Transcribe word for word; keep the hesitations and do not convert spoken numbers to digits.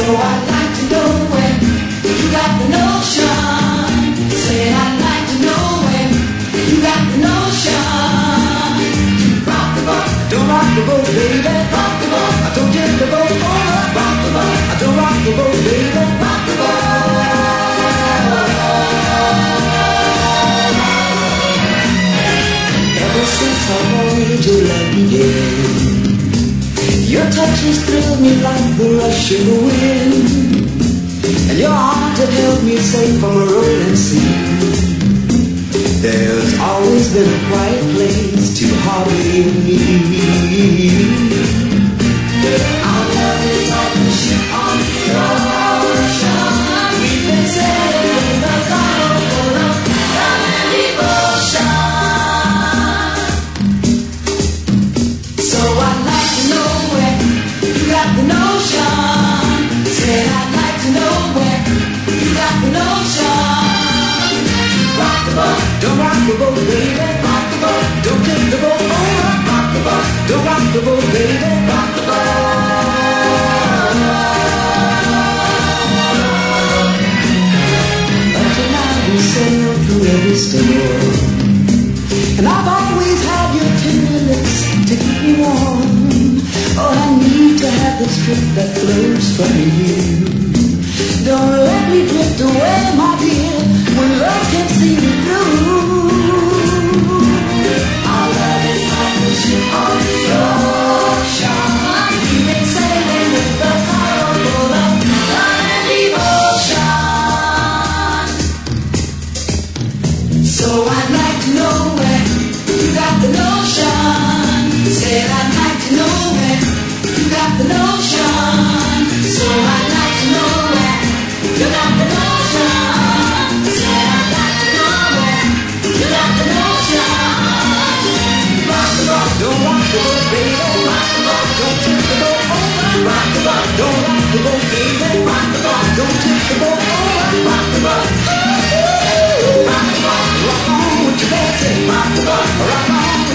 I'd like to know when you got the notion. Said I'd like to know when you got the notion. Rock the boat, don't rock the boat, baby. Rock the boat, I don't tip the boat over. Rock the boat, I don't rock the boat, baby. Rock the boat. Ever since I wanted your love began, your touches thrilled me like the rush of the wind, and your arms have held me safe from a rolling sea. There's always been a quiet place to harbor me. Our love is like a ship on the ocean. We've been sailing in the carnival of love and devotion. So I'd like to know where you got the notion. Said I'd like to know where you got the notion. Rock the boat, don't rock the boat, baby. Rock the boat, don't tip the boat over. Rock the boat, don't rock the boat, baby. Rock the boat. But tonight we sail through every storm, and I've always had your tender lips to keep me warm. Oh, I need to have the strength that flows from you. Don't let me drift away, my dear, when love can't see me through. Our love is like a ship on the ocean. We've been sailing with the carnival of love and devotion. So I'd like to know where you got the notion. Said I'd like to know where you got the notion. So I'd like to know where you got the notion. Said I'd like to know where you got the notion. Rock the boat, don't rock the boat, baby. Rock the boat, don't tip the boat over. Rock the boat, don't rock the boat, baby. Rock the boat, don't tip the boat over. Rock the boat, rock the boat, rock on with your dancing. Rock the boat, rock on.